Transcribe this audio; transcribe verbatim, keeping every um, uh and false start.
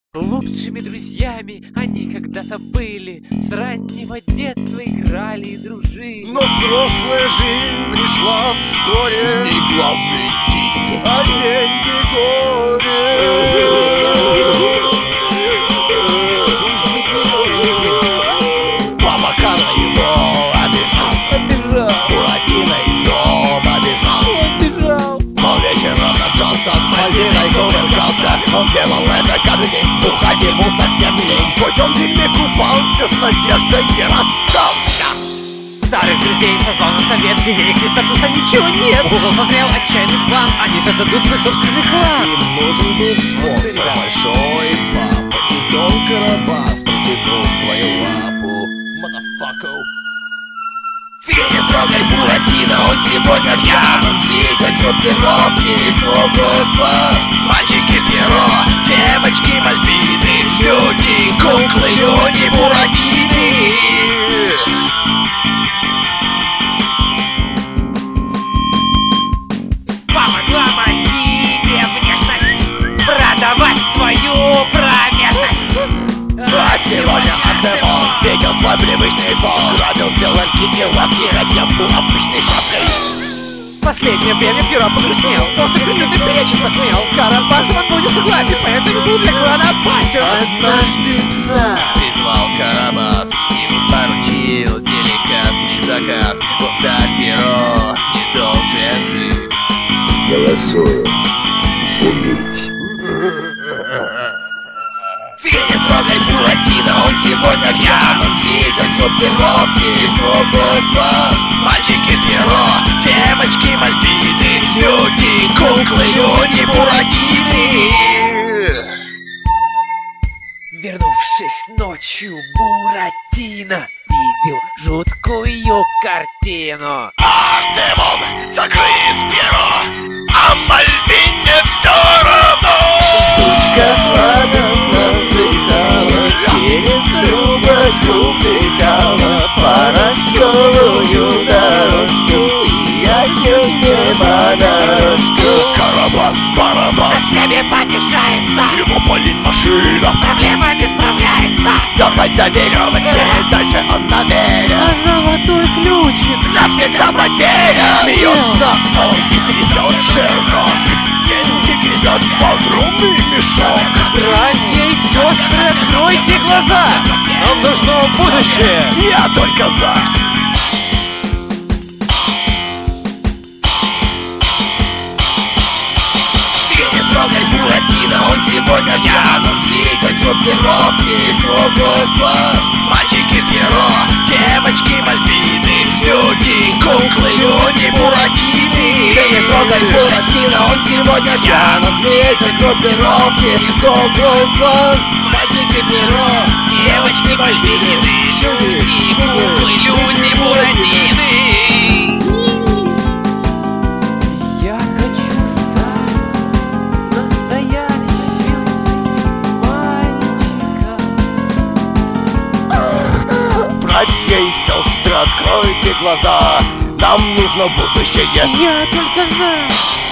Лучшими друзьями они когда-то были, с раннего детства играли и дружили. Но взрослая жизнь пришла вскоре, и главные деньги, а деньги горе. Папа Карло его обижал, Обижал, Буратино из дома бежал. обижал. Но вечером нашелся с Мальвиной, кувыркался. Он делал это каждый день, бухать ему совсем не лень. Хоть он в дерьме купался, с надеждой не расстался. Старых друзей созвал на совет, где их статуса ничего нет. Google созрел отчаянный план, они создадут свой собственный клан. Им нужен был спонсор большой папа, и Дон Карабас протянул свою лапу. Мадафаку. Ты не трогай Буратино, он сегодня пьян. Он лидер группировки из круглых глаз. Мальчики перо, девочки мальвины, люди, куклы, люди, Буратины. Помогла моей внешность продавать свою промежность. А сегодня Артемон видел свой привычный сон. Грабил деларки и лавки, хотя был обычной шапкой. Последнее время Перо погрустнел, после крылья перечень посмеял. С Карабасом он будет согласен, поэтому был для клана опасен. Однажды царь призвал Карабас и поручил деликатный заказ. Вот так Перо не должен жить. Голосую. Убить. Ты не трогай Буратино, он сегодня пьян. Он лидер группировки из круглых глаз. Мальчики перо, девочки мальвины, люди, куклы, люди, Буратины. Вернувшись ночью, Буратино видел жуткую картину. Артемон, закрыть перо, а Мальвине все равно. Сучка сладостно вздыхала, через трубочку втыкала порошковую дорожку, и отнес небо дорожку. Карабас, барабас, С ними понижается, его палит машина. с проблемами справляется. Дергайся веревочки, дальше он намерен. Золотой ключик Навсегда потерян. Смеется он и трясет широко. Деньги гребет в огромный мешок. Братья и сестры, откройте глаза! Нам нужно будущее! Я только за. Ты не трогай Буратино, он сегодня пьян. Он лидер группировки из круглых глаз. Мальчики перо, девочки мальвины, люди, куклы, люди, Буратины. Ты не трогай Буратино, он сегодня пьян. Он лидер группировки из круглых глаз. Мальчики перо, девочки мальвины, люди, куклы, люди, Буратины. Я хочу стать настоящим мальчиком. Братья и сестры, откройте глаза. Нам нужно будущее. Я только за.